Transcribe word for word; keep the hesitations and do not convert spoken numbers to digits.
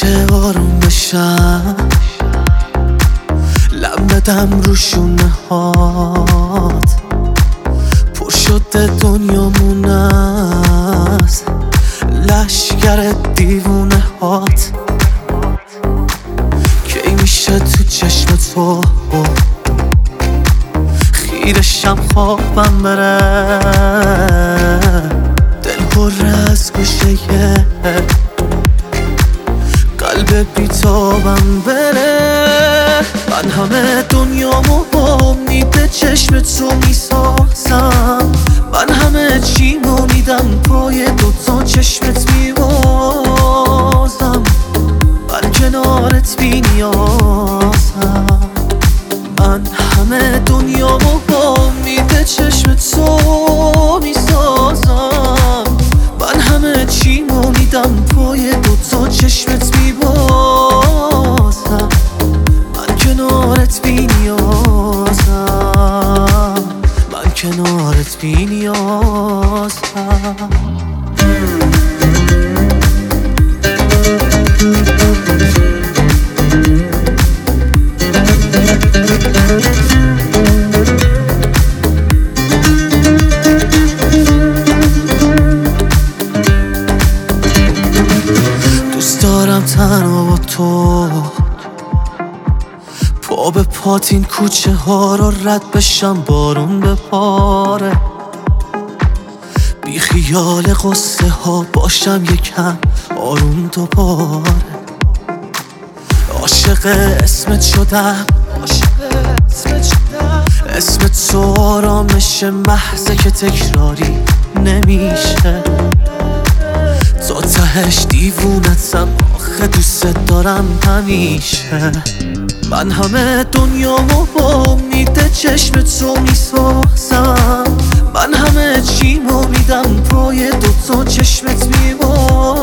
میشه آروم بشم، لب بدم رو شونه هات. پر شده دنیامون از لشگر دیوونه هات. کی میشه تو چشم تو خیرشم خوابم بره، دل پر از گوشه قلب بیتابم بره. من همه دنیامو با امید چشم تو میسازم، من همه چیمو میدم پای دوتا چشمت میبازم. من کنارت بی نیازم، من همه دنیامو با امید چشم تو میسازم، من همه چیمو میدم پای دوتا چشمت میبازم. من کنارت بی نیازم، من کنارت بی نیازم. دوست دارم تنها با تو پا به پات این کوچه ها رو رد بشم، بارون بپاره، بی خیال قصه ها باشم یکم آروم دوباره. عاشق اسمت شدم، اسم تو آرامش محضه که تکراری نمیشه. تو تهش دیوونتم، آخه دوست دارم همیشه. من همه دنیامو با امید چشم تو میسازم، من همه چیمو میدم پای دوتا چشمت میبازم.